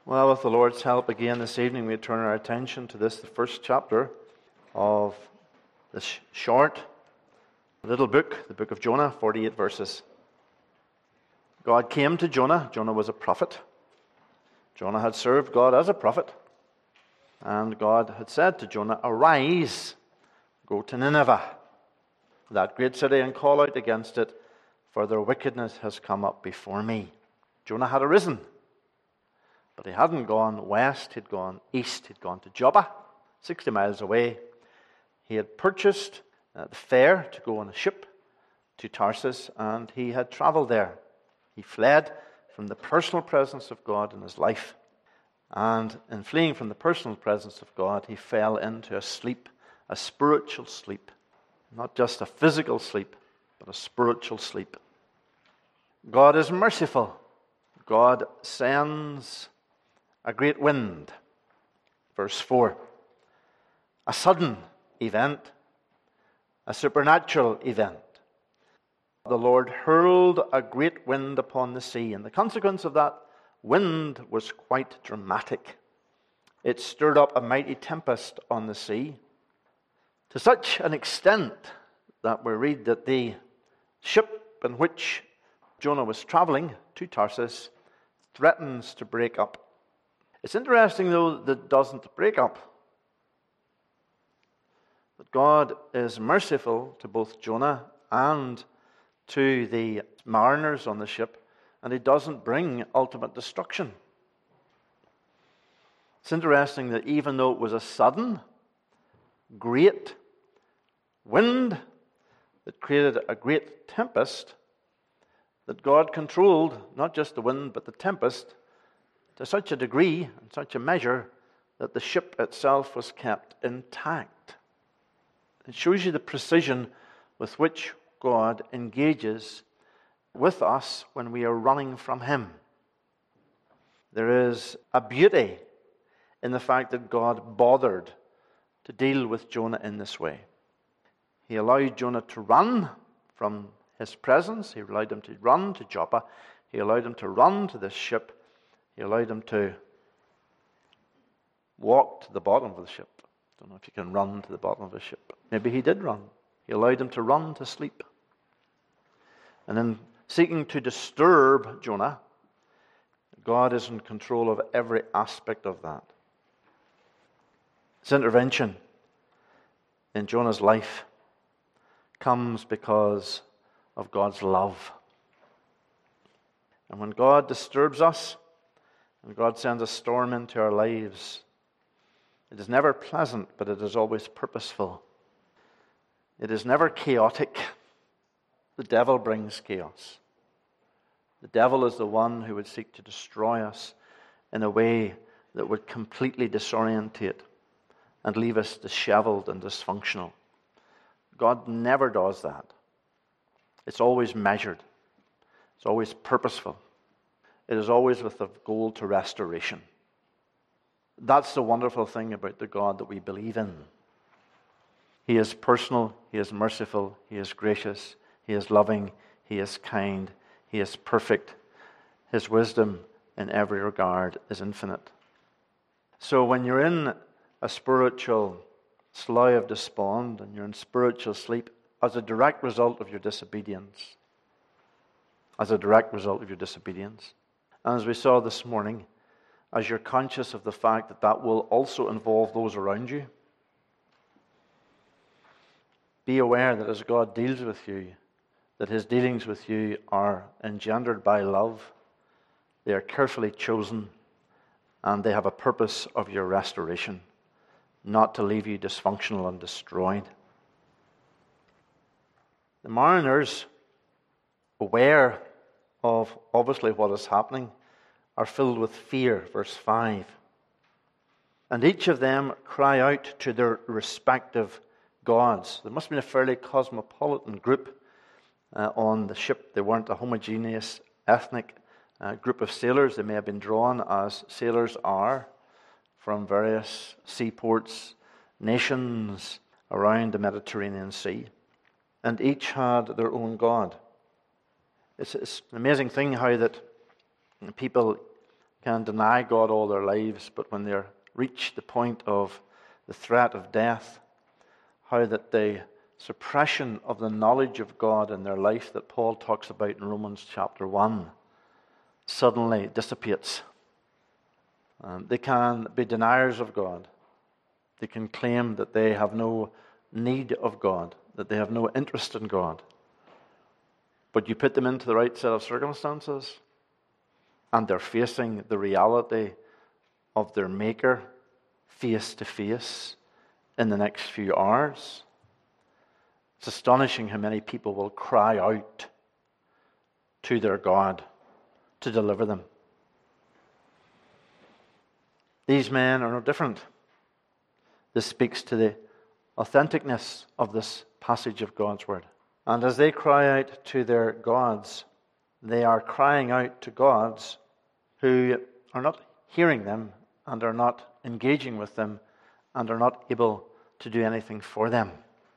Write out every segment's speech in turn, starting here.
Well, with the Lord's help again this evening, we turn our attention to the first chapter of this short little book, the book of Jonah, 48 verses. God came to Jonah. Jonah was a prophet. Jonah had served God as a prophet. And God had said to Jonah, "Arise, go to Nineveh, that great city, and call out against it, for their wickedness has come up before me." Jonah had arisen. But he hadn't gone west, he'd gone east, he'd gone to Joppa, 60 miles away. He had purchased the fare to go on a ship to Tarsus, and he had traveled there. He fled from the personal presence of God in his life. And in fleeing from the personal presence of God, he fell into a sleep, a spiritual sleep. Not just a physical sleep, but a spiritual sleep. God is merciful. God sends a great wind. Verse 4. A sudden event, a supernatural event. The Lord hurled a great wind upon the sea, and the consequence of that wind was quite dramatic. It stirred up a mighty tempest on the sea, to such an extent that we read that the ship in which Jonah was traveling to Tarsus threatens to break up. It's interesting, though, that it doesn't break up. That God is merciful to both Jonah and to the mariners on the ship, and he doesn't bring ultimate destruction. It's interesting that even though it was a sudden, great wind that created a great tempest, that God controlled not just the wind but the tempest to such a degree and such a measure that the ship itself was kept intact. It shows you the precision with which God engages with us when we are running from Him. There is a beauty in the fact that God bothered to deal with Jonah in this way. He allowed Jonah to run from His presence. He allowed him to run to Joppa. He allowed him to run to this ship. He allowed him to walk to the bottom of the ship. Don't know if you can run to the bottom of a ship. Maybe he did run. He allowed him to run to sleep. And in seeking to disturb Jonah, God is in control of every aspect of that. His intervention in Jonah's life comes because of God's love. And when God disturbs us, and God sends a storm into our lives, it is never pleasant, but it is always purposeful. It is never chaotic. The devil brings chaos. The devil is the one who would seek to destroy us in a way that would completely disorientate and leave us disheveled and dysfunctional. God never does that. It's always measured. It's always purposeful. It is always with the goal to restoration. That's the wonderful thing about the God that we believe in. He is personal, He is merciful, He is gracious, He is loving, He is kind, He is perfect. His wisdom in every regard is infinite. So when you're in a spiritual slough of despond and you're in spiritual sleep as a direct result of your disobedience, and as we saw this morning, as you're conscious of the fact that that will also involve those around you, be aware that as God deals with you, that His dealings with you are engendered by love, they are carefully chosen, and they have a purpose of your restoration, not to leave you dysfunctional and destroyed. The mariners, aware of obviously what is happening, are filled with fear. Verse 5. And each of them cry out to their respective gods. There must have been a fairly cosmopolitan group on the ship. They weren't a homogeneous ethnic group of sailors. They may have been drawn, as sailors are, from various seaports, nations around the Mediterranean Sea. And each had their own god. It's an amazing thing how that people can deny God all their lives, but when they reach the point of the threat of death, how that the suppression of the knowledge of God in their life that Paul talks about in Romans chapter 1 suddenly dissipates. They can be deniers of God. They can claim that they have no need of God, that they have no interest in God. But you put them into the right set of circumstances, and they're facing the reality of their Maker face to face in the next few hours. It's astonishing how many people will cry out to their God to deliver them. These men are no different. This speaks to the authenticness of this passage of God's Word. And as they cry out to their gods, they are crying out to gods who are not hearing them and are not engaging with them and are not able to do anything for them.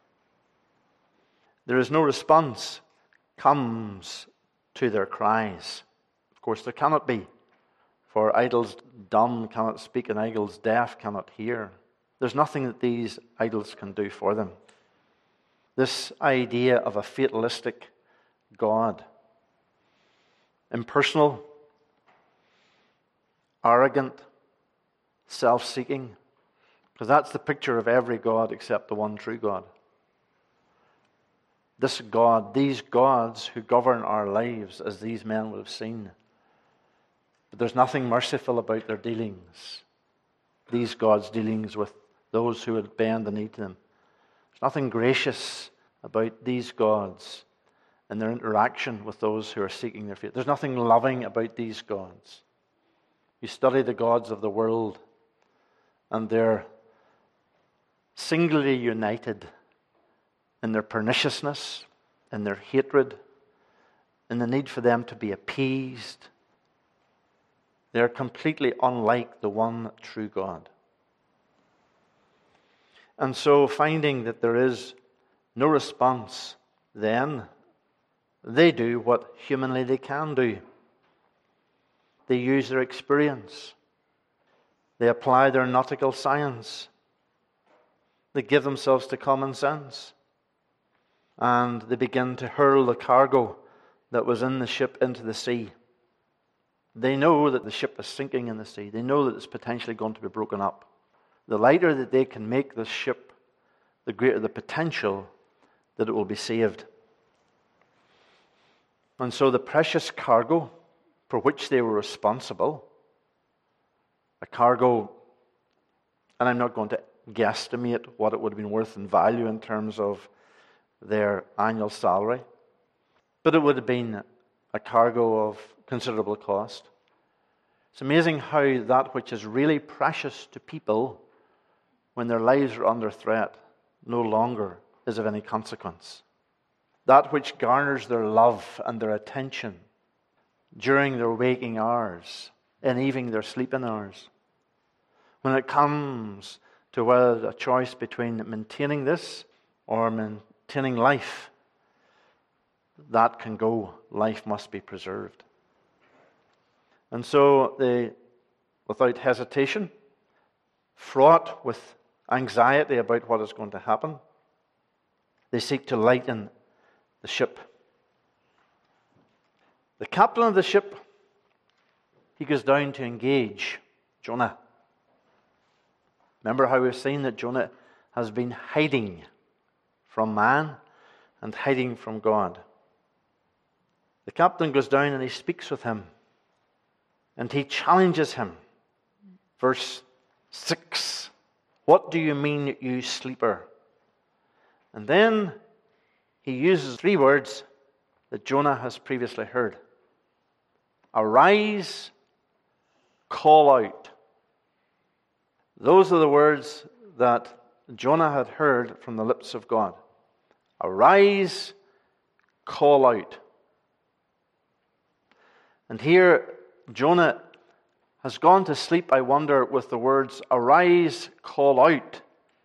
There is no response comes to their cries. Of course, there cannot be, for idols dumb cannot speak and idols deaf cannot hear. There's nothing that these idols can do for them. This idea of a fatalistic God, impersonal, arrogant, self-seeking, because that's the picture of every God except the one true God. This God, these gods who govern our lives as these men would have seen. But there's nothing merciful about their dealings. These gods' dealings with those who would bend the knee to them. There's nothing gracious about these gods and their interaction with those who are seeking their faith. There's nothing loving about these gods. You study the gods of the world, and they're singularly united in their perniciousness, in their hatred, in the need for them to be appeased. They're completely unlike the one true God. And so, finding that there is no response, then they do what humanly they can do. They use their experience. They apply their nautical science. They give themselves to common sense. And they begin to hurl the cargo that was in the ship into the sea. They know that the ship is sinking in the sea. They know that it's potentially going to be broken up. The lighter that they can make this ship, the greater the potential that it will be saved. And so the precious cargo for which they were responsible, a cargo, and I'm not going to guesstimate what it would have been worth in value in terms of their annual salary, but it would have been a cargo of considerable cost. It's amazing how that which is really precious to people when their lives are under threat no longer is of any consequence. That which garners their love and their attention during their waking hours and even their sleeping hours, when it comes to whether a choice between maintaining this or maintaining life, that can go. Life must be preserved. And so they, without hesitation, fraught with anxiety about what is going to happen, they seek to lighten the ship. The captain of the ship, he goes down to engage Jonah. Remember how we've seen that Jonah has been hiding from man and hiding from God. The captain goes down and he speaks with him. And he challenges him. Verse 6. What do you mean, you sleeper? And then he uses 3 words that Jonah has previously heard. Arise, call out. Those are the words that Jonah had heard from the lips of God. Arise, call out. And here Jonah has gone to sleep, I wonder, with the words, arise, call out,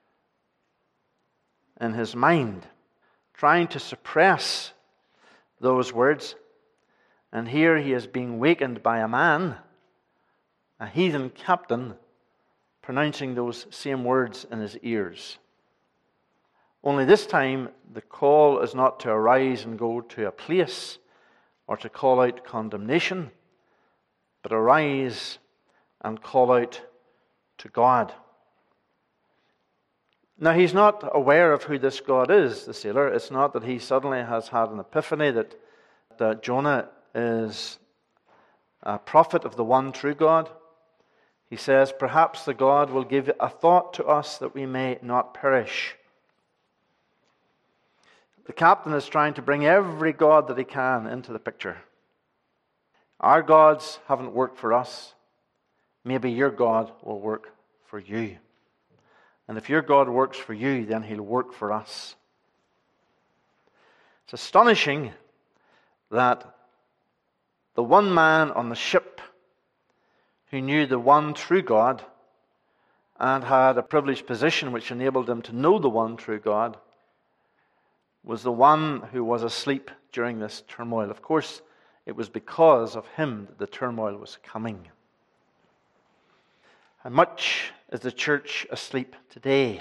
in his mind, trying to suppress those words. And here he is being wakened by a man a heathen captain pronouncing those same words in his ears. Only this time, the call is not to arise and go to a place or to call out condemnation, but arise and call out to God. Now, he's not aware of who this God is, the sailor. It's not that he suddenly has had an epiphany that Jonah is a prophet of the one true God. He says, perhaps the God will give a thought to us that we may not perish. The captain is trying to bring every god that he can into the picture. Our gods haven't worked for us. Maybe your God will work for you. And if your God works for you, then he'll work for us. It's astonishing that the one man on the ship who knew the one true God and had a privileged position which enabled him to know the one true God was the one who was asleep during this turmoil. Of course, it was because of him that the turmoil was coming. How much is the church asleep today?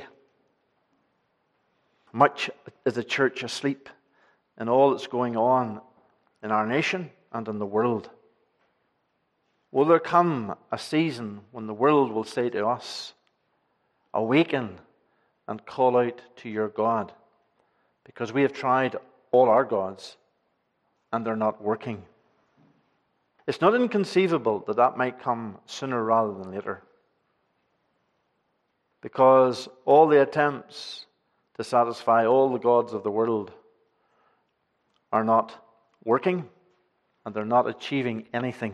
How much is the church asleep in all that's going on in our nation and in the world? Will there come a season when the world will say to us, awaken and call out to your God? Because we have tried all our gods and they're not working. It's not inconceivable that that might come sooner rather than later. Because all the attempts to satisfy all the gods of the world are not working and they're not achieving anything.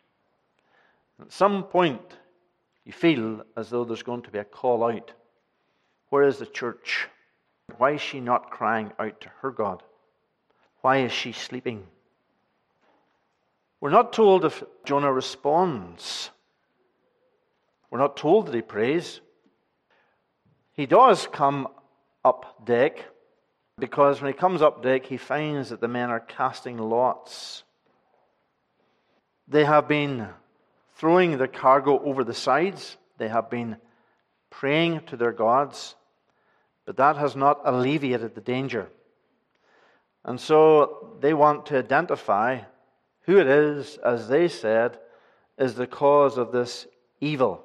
At some point, you feel as though there's going to be a call out. Where is the church? Why is she not crying out to her God? Why is she sleeping? We're not told if Jonah responds. We're not told that he prays. He does come up deck, because when he comes up deck, he finds that the men are casting lots. They have been throwing their cargo over the sides. They have been praying to their gods. But that has not alleviated the danger. And so they want to identify who it is, as they said, is the cause of this evil.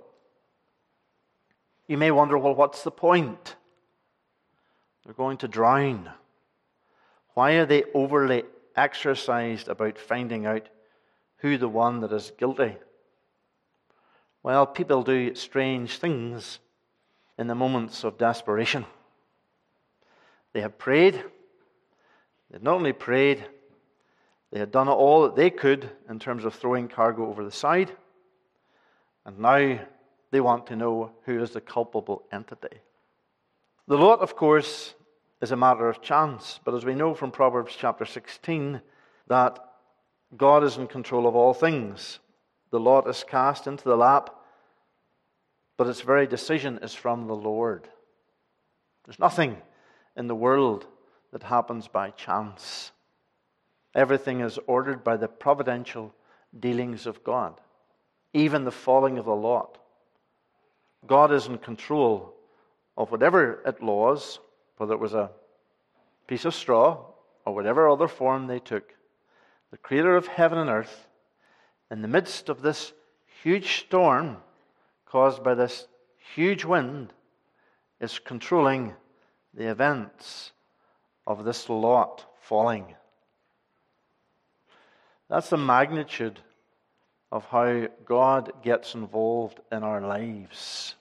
You may wonder, well, what's the point? They're going to drown. Why are they overly exercised about finding out who the one that is guilty? Well, people do strange things in the moments of desperation. They have prayed. They had not only prayed, they had done all that they could in terms of throwing cargo over the side. And now they want to know who is the culpable entity. The lot, of course, is a matter of chance. But as we know from Proverbs chapter 16, that God is in control of all things. The lot is cast into the lap, but its very decision is from the Lord. There's nothing in the world that happens by chance. Everything is ordered by the providential dealings of God. Even the falling of the lot. God is in control of whatever it was, whether it was a piece of straw or whatever other form they took. The creator of heaven and earth, in the midst of this huge storm caused by this huge wind, is controlling the events of this lot falling. That's the magnitude of how God gets involved in our lives.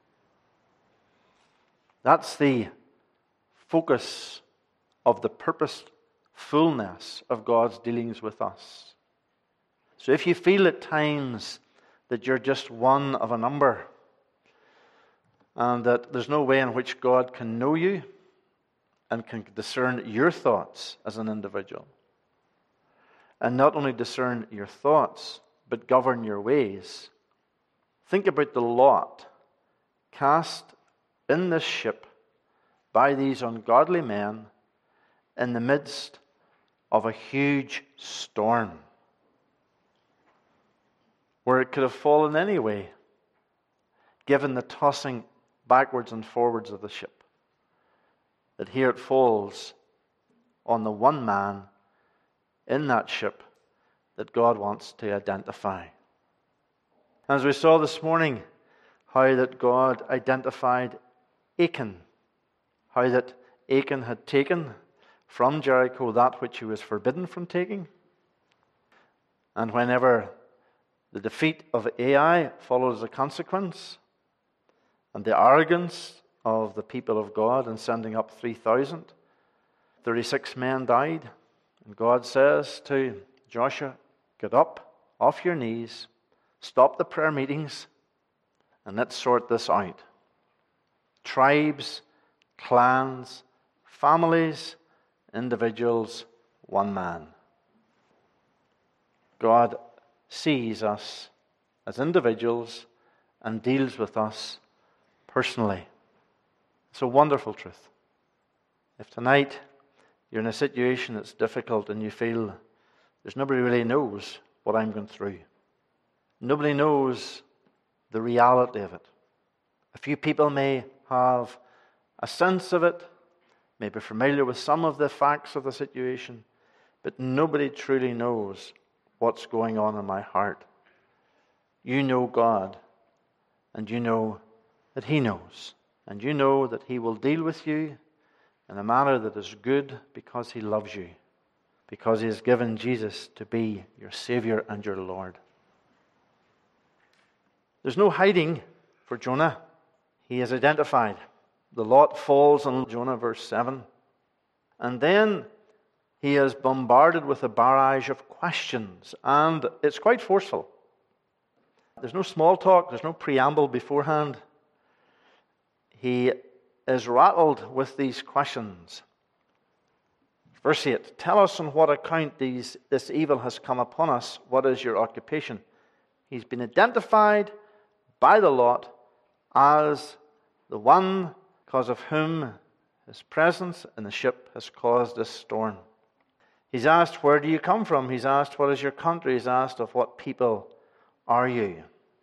That's the focus of the purposefulness of God's dealings with us. So if you feel at times that you're just one of a number, and that there's no way in which God can know you and can discern your thoughts as an individual, and not only discern your thoughts, but govern your ways, think about the lot cast in this ship by these ungodly men in the midst of a huge storm. where it could have fallen anyway, given the tossing backwards and forwards of the ship. That here it falls on the one man in that ship that God wants to identify. As we saw this morning, how that God identified Achan, how that Achan had taken from Jericho that which he was forbidden from taking. And whenever the defeat of Ai followed as a consequence, and the arrogance of the people of God in sending up 3,000, 36 men died. And God says to Joshua, get up off your knees, stop the prayer meetings, and let's sort this out. Tribes, clans, families, individuals, one man. God sees us as individuals and deals with us personally. It's a wonderful truth. If tonight you're in a situation that's difficult and you feel there's nobody really knows what I'm going through, nobody knows the reality of it. A few people may have a sense of it, may be familiar with some of the facts of the situation, but nobody truly knows what's going on in my heart. You know God, and you know that He knows, and you know that He will deal with you in a manner that is good because He loves you, because He has given Jesus to be your Savior and your Lord. There's no hiding for Jonah. He is identified. The lot falls on Jonah, verse 7. And then he is bombarded with a barrage of questions, and it's quite forceful. There's no small talk, there's no preamble beforehand. He is rattled with these questions. Verse 8, tell us on what account this evil has come upon us. What is your occupation? He's been identified by the lot as the one because of whom his presence in the ship has caused this storm. He's asked, where do you come from? He's asked, what is your country? He's asked, of what people are you?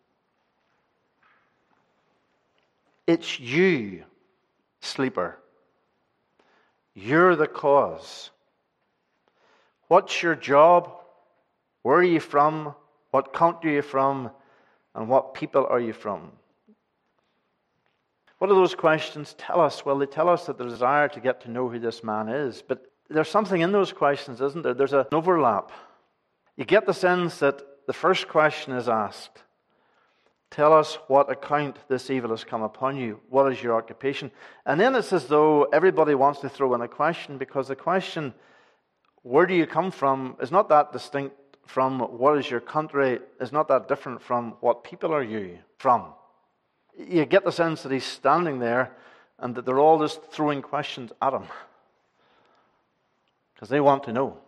It's you, sleeper. You're the cause. What's your job? Where are you from? What country are you from? And what people are you from? What do those questions tell us? Well, they tell us that the desire to get to know who this man is. But there's something in those questions, isn't there? There's an overlap. You get the sense that the first question is asked. Tell us what account this evil has come upon you. What is your occupation? And then it's as though everybody wants to throw in a question, because the question, where do you come from, is not that distinct from what is your country, is not that different from what people are you from. You get the sense that he's standing there and that they're all just throwing questions at him because they want to know.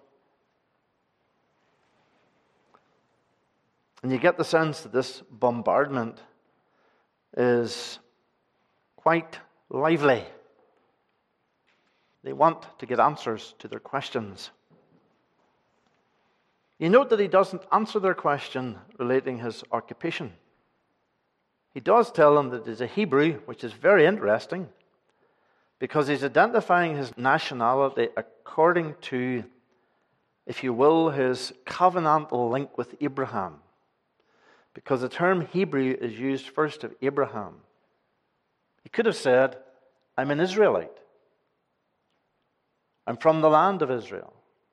And you get the sense that this bombardment is quite lively. They want to get answers to their questions. You note that he doesn't answer their question relating his occupation. He does tell them that he's a Hebrew, which is very interesting, because he's identifying his nationality according to, if you will, his covenantal link with Abraham. Because the term Hebrew is used first of Abraham. He could have said, I'm an Israelite. I'm from the land of Israel.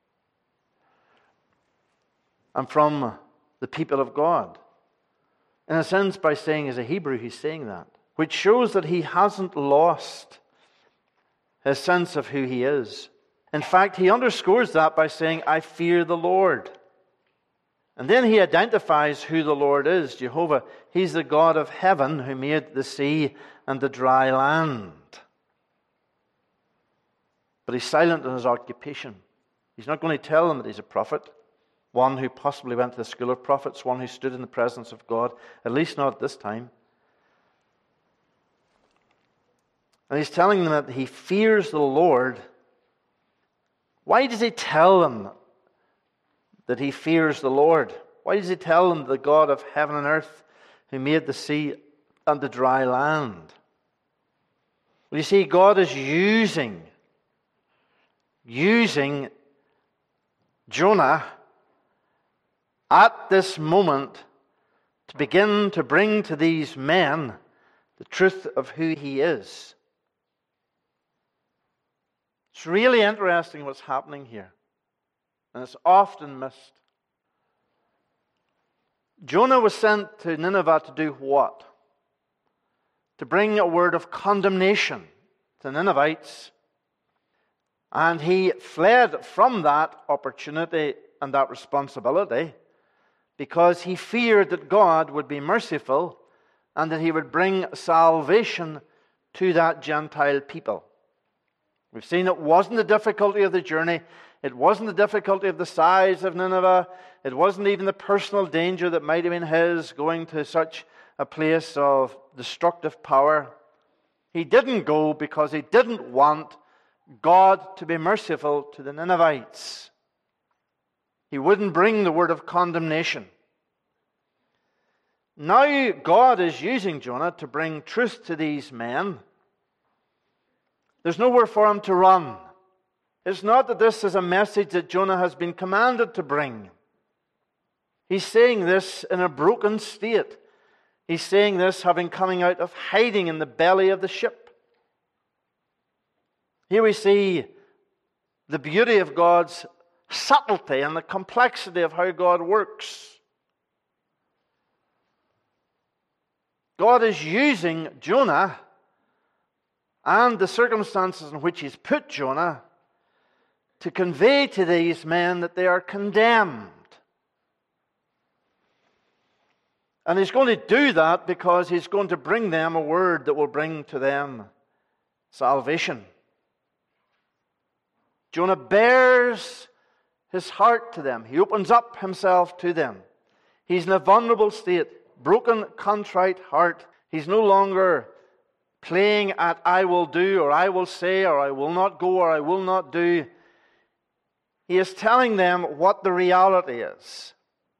I'm from the people of God. In a sense, by saying he's a Hebrew, he's saying that, which shows that he hasn't lost his sense of who he is. In fact, he underscores that by saying, I fear the Lord. And then he identifies who the Lord is, Jehovah. He's the God of heaven who made the sea and the dry land. But he's silent in his occupation. He's not going to tell them that he's a prophet, one who possibly went to the school of prophets, one who stood in the presence of God, at least not at this time. And he's telling them that he fears the Lord. Why does he tell them that he fears the Lord? Why does he tell them the God of heaven and earth who made the sea and the dry land? Well, you see, God is using Jonah at this moment to begin to bring to these men the truth of who he is. It's really interesting what's happening here, and it's often missed. Jonah was sent to Nineveh to do what? To bring a word of condemnation to the Ninevites. And he fled from that opportunity and that responsibility because he feared that God would be merciful and that he would bring salvation to that Gentile people. We've seen it wasn't the difficulty of the journey. It wasn't the difficulty of the size of Nineveh. It wasn't even the personal danger that might have been his going to such a place of destructive power. He didn't go because he didn't want God to be merciful to the Ninevites. He wouldn't bring the word of condemnation. Now God is using Jonah to bring truth to these men. There's nowhere for him to run. It's not that this is a message that Jonah has been commanded to bring. He's saying this in a broken state. He's saying this having coming out of hiding in the belly of the ship. Here we see the beauty of God's subtlety and the complexity of how God works. God is using Jonah and the circumstances in which he's put Jonah to convey to these men that they are condemned. And he's going to do that because he's going to bring them a word that will bring to them salvation. Jonah bears his heart to them. He opens up himself to them. He's in a vulnerable state, broken, contrite heart. He's no longer playing at I will do, or I will say, or I will not go, or I will not do. He is telling them what the reality is.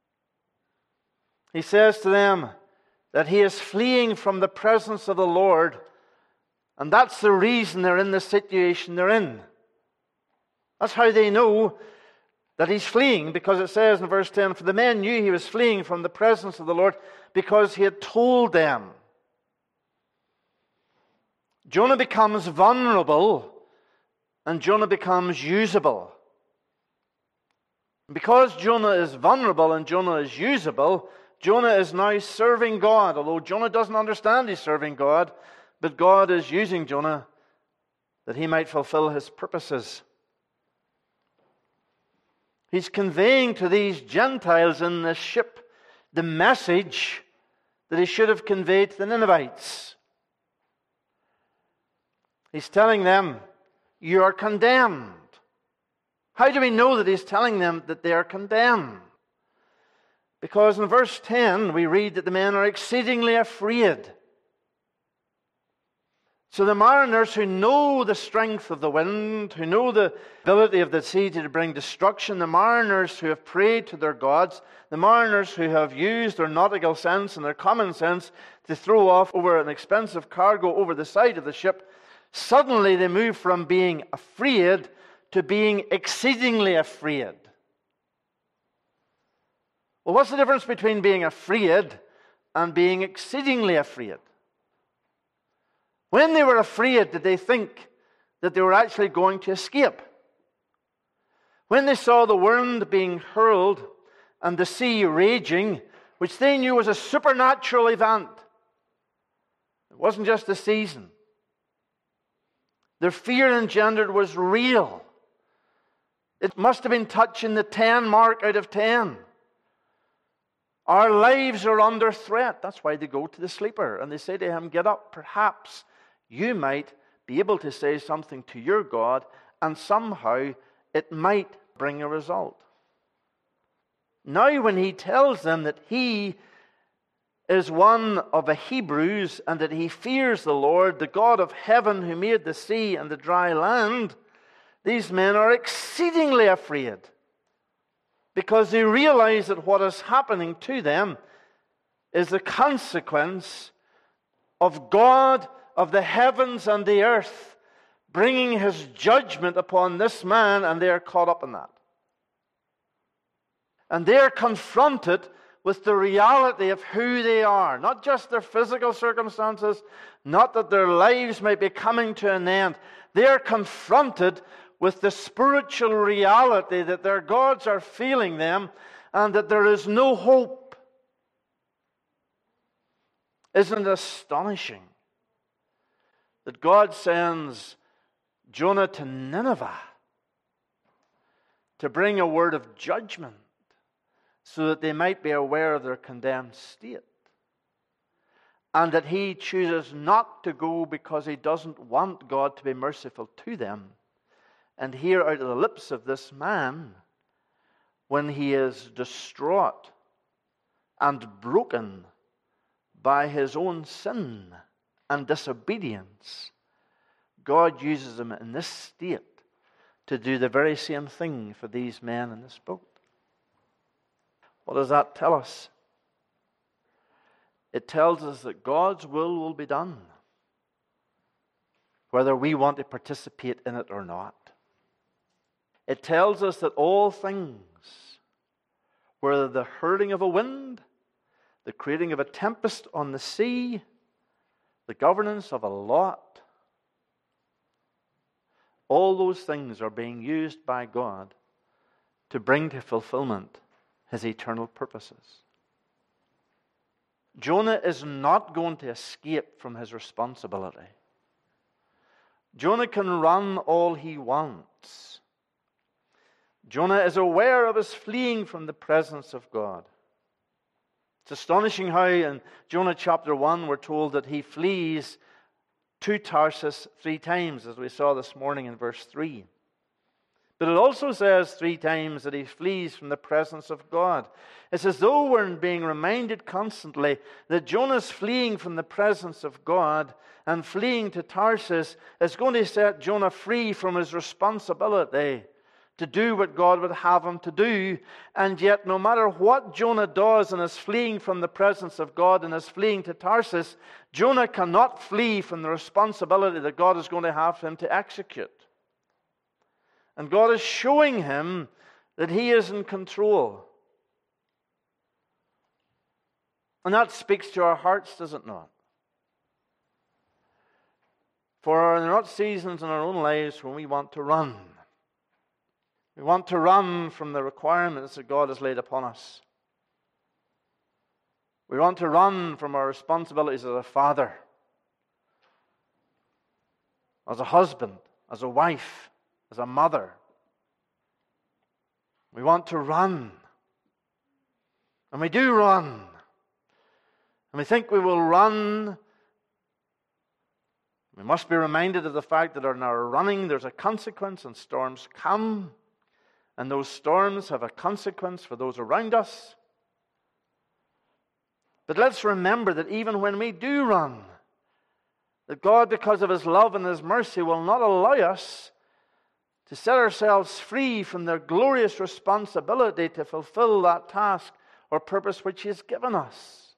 He says to them that he is fleeing from the presence of the Lord, and that's the reason they're in the situation they're in. That's how they know that he's fleeing, because it says in verse 10, for the men knew he was fleeing from the presence of the Lord because he had told them. Jonah becomes vulnerable and Jonah becomes usable. Because Jonah is vulnerable and Jonah is usable, Jonah is now serving God. Although Jonah doesn't understand he's serving God, but God is using Jonah that he might fulfill his purposes. He's conveying to these Gentiles in this ship the message that he should have conveyed to the Ninevites. He's telling them, you are condemned. How do we know that he's telling them that they are condemned? Because in verse 10 we read that the men are exceedingly afraid. So the mariners who know the strength of the wind, who know the ability of the sea to bring destruction, the mariners who have prayed to their gods, the mariners who have used their nautical sense and their common sense to throw off over an expensive cargo over the side of the ship, suddenly they move from being afraid to being exceedingly afraid. Well, what's the difference between being afraid and being exceedingly afraid? When they were afraid, did they think that they were actually going to escape? When they saw the wind being hurled and the sea raging, which they knew was a supernatural event, it wasn't just a season. Their fear engendered was real. It must have been touching the 10 mark out of 10. Our lives are under threat. That's why they go to the sleeper and they say to him, get up, perhaps you might be able to say something to your God, and somehow it might bring a result. Now when he tells them that he is one of the Hebrews and that he fears the Lord, the God of heaven who made the sea and the dry land, these men are exceedingly afraid. because they realize that what is happening to them is the consequence of God of the heavens and the earth bringing His judgment upon this man, and they are caught up in that. And they are confronted with the reality of who they are, not just their physical circumstances, not that their lives may be coming to an end. They are confronted with the spiritual reality that their gods are failing them and that there is no hope. Isn't it astonishing that God sends Jonah to Nineveh to bring a word of judgment so that they might be aware of their condemned state, and that he chooses not to go because he doesn't want God to be merciful to them? And hear out of the lips of this man, when he is distraught and broken by his own sin and disobedience, God uses him in this state to do the very same thing for these men in this boat. What does that tell us? It tells us that God's will be done, whether we want to participate in it or not. It tells us that all things, whether the hurling of a wind, the creating of a tempest on the sea, the governance of a lot, all those things are being used by God to bring to fulfillment His eternal purposes. Jonah is not going to escape from his responsibility. Jonah can run all he wants. Jonah is aware of his fleeing from the presence of God. It's astonishing how in Jonah chapter 1 we're told that he flees to Tarsus 3 times, as we saw this morning in verse 3. But it also says 3 times that he flees from the presence of God. It's as though we're being reminded constantly that Jonah's fleeing from the presence of God and fleeing to Tarsus is going to set Jonah free from his responsibility to do what God would have him to do. And yet, no matter what Jonah does in his fleeing from the presence of God and his fleeing to Tarsus, Jonah cannot flee from the responsibility that God is going to have him to execute. And God is showing him that He is in control. And that speaks to our hearts, does it not? For there are not seasons in our own lives when we want to run. We want to run from the requirements that God has laid upon us. We want to run from our responsibilities as a father, as a husband, as a wife, as a mother. We want to run. And we do run. And we think we will run. We must be reminded of the fact that in our running there's a consequence, and storms come. And those storms have a consequence for those around us. But let's remember that even when we do run, that God, because of His love and His mercy, will not allow us to set ourselves free from the glorious responsibility to fulfill that task or purpose which He has given us.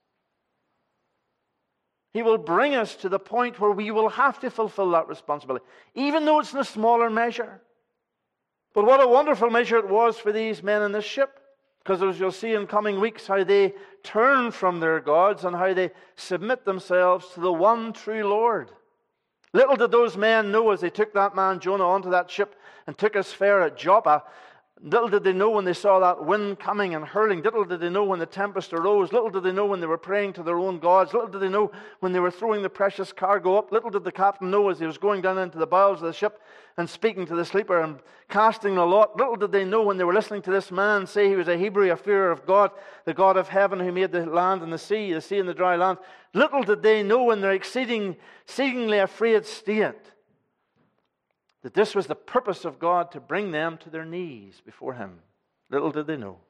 He will bring us to the point where we will have to fulfill that responsibility, even though it's in a smaller measure. But what a wonderful measure it was for these men in this ship, because as you'll see in coming weeks, how they turn from their gods and how they submit themselves to the one true Lord. Little did those men know, as they took that man Jonah onto that ship and took his fare at Joppa, little did they know when they saw that wind coming and hurling. Little did they know when the tempest arose. Little did they know when they were praying to their own gods. Little did they know when they were throwing the precious cargo up. Little did the captain know as he was going down into the bowels of the ship and speaking to the sleeper and casting the lot. Little did they know when they were listening to this man say he was a Hebrew, a fearer of God, the God of heaven who made the land and the sea and the dry land. Little did they know in their exceedingly afraid state that this was the purpose of God to bring them to their knees before Him. Little did they know.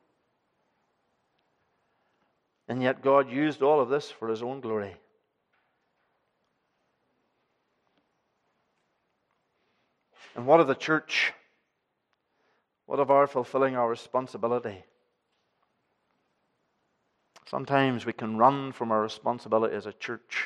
And yet God used all of this for His own glory. And what of the church? What of our fulfilling our responsibility? Sometimes we can run from our responsibility as a church.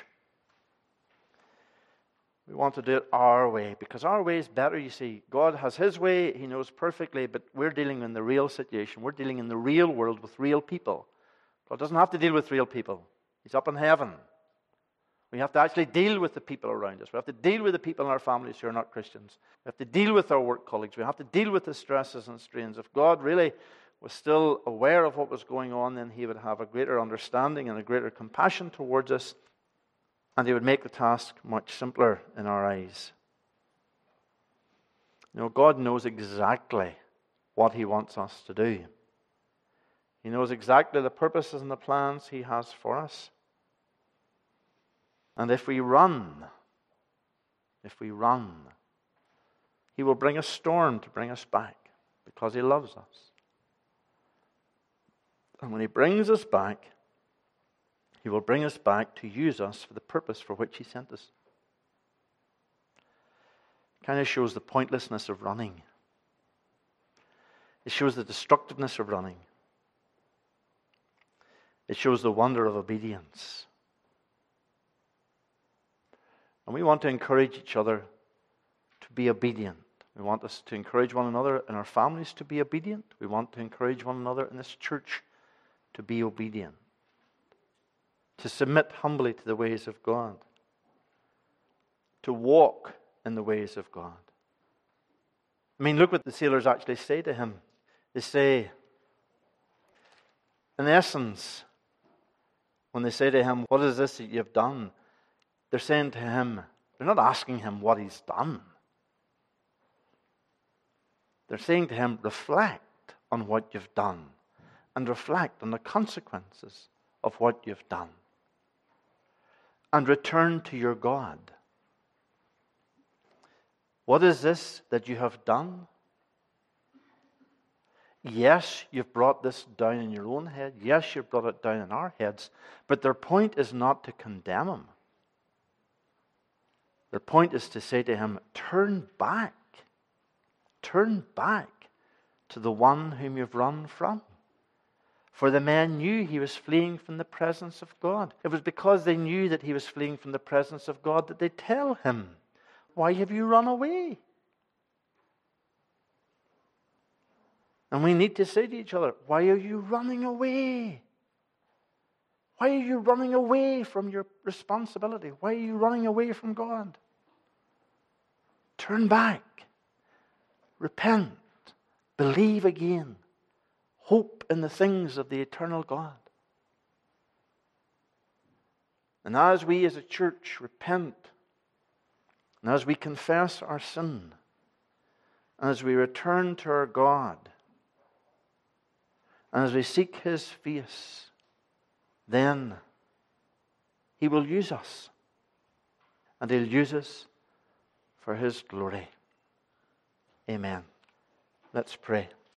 We want to do it our way, because our way is better, you see. God has His way, He knows perfectly, but we're dealing in the real situation. We're dealing in the real world with real people. God doesn't have to deal with real people. He's up in heaven. We have to actually deal with the people around us. We have to deal with the people in our families who are not Christians. We have to deal with our work colleagues. We have to deal with the stresses and strains. If God really was still aware of what was going on, then He would have a greater understanding and a greater compassion towards us, and He would make the task much simpler in our eyes. You know, God knows exactly what He wants us to do. He knows exactly the purposes and the plans He has for us. And if we run, He will bring a storm to bring us back, because He loves us. And when He brings us back, He will bring us back to use us for the purpose for which He sent us. It kind of shows the pointlessness of running. It shows the destructiveness of running. It shows the wonder of obedience. And we want to encourage each other to be obedient. We want us to encourage one another in our families to be obedient. We want to encourage one another in this church to be obedient. To submit humbly to the ways of God. To walk in the ways of God. I mean, look what the sailors actually say to him. They say, in essence, when they say to him, "What is this that you've done?" They're saying to him, they're not asking him what he's done. They're saying to him, reflect on what you've done and reflect on the consequences of what you've done and return to your God. What is this that you have done? Yes, you've brought this down in your own head. Yes, you've brought it down in our heads. But their point is not to condemn him. Their point is to say to him, turn back. Turn back to the one whom you've run from. For the men knew he was fleeing from the presence of God. It was because they knew that he was fleeing from the presence of God that they tell him, "Why have you run away?" And we need to say to each other, why are you running away? Why are you running away from your responsibility? Why are you running away from God? Turn back. Repent. Believe again. Hope in the things of the eternal God. And as we as a church repent, and as we confess our sin, and as we return to our God, and as we seek His face, then He will use us. And He'll use us for His glory. Amen. Let's pray.